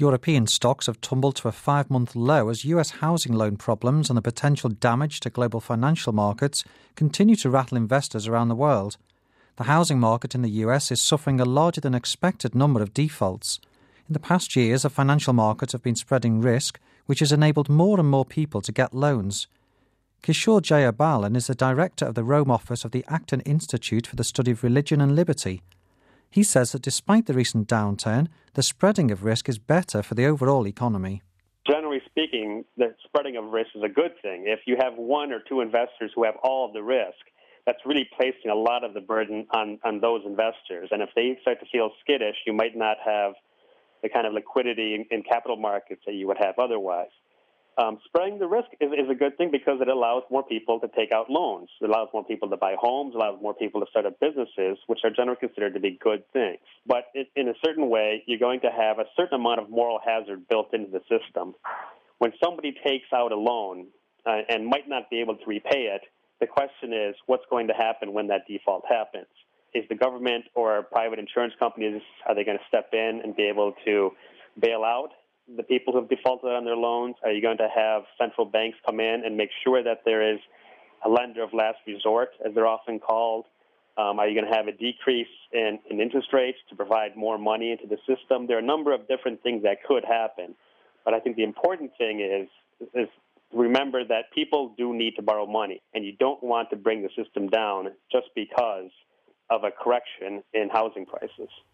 European stocks have tumbled to a 5-month low as US housing loan problems and the potential damage to global financial markets continue to rattle investors around the world. The housing market in the US is suffering a larger than expected number of defaults. In the past years, the financial markets have been spreading risk, which has enabled more and more people to get loans. Kishore Jayabalan is the director of the Rome office of the Acton Institute for the Study of Religion and Liberty. He says that despite the recent downturn, the spreading of risk is better for the overall economy. Generally speaking, the spreading of risk is a good thing. If you have one or two investors who have all of the risk, that's really placing a lot of the burden on those investors. And if they start to feel skittish, you might not have the kind of liquidity in capital markets that you would have otherwise. Spreading the risk is a good thing because it allows more people to take out loans. It allows more people to buy homes, allows more people to start up businesses, which are generally considered to be good things. But in a certain way, you're going to have a certain amount of moral hazard built into the system. When somebody takes out a loan and might not be able to repay it, the question is, what's going to happen when that default happens? Is the government or private insurance companies, are they going to step in and be able to bail out the people who have defaulted on their loans? Are you going to have central banks come in and make sure that there is a lender of last resort, as they're often called? Are you going to have a decrease in interest rates to provide more money into the system? There are a number of different things that could happen. But I think the important thing is remember that people do need to borrow money, and you don't want to bring the system down just because of a correction in housing prices.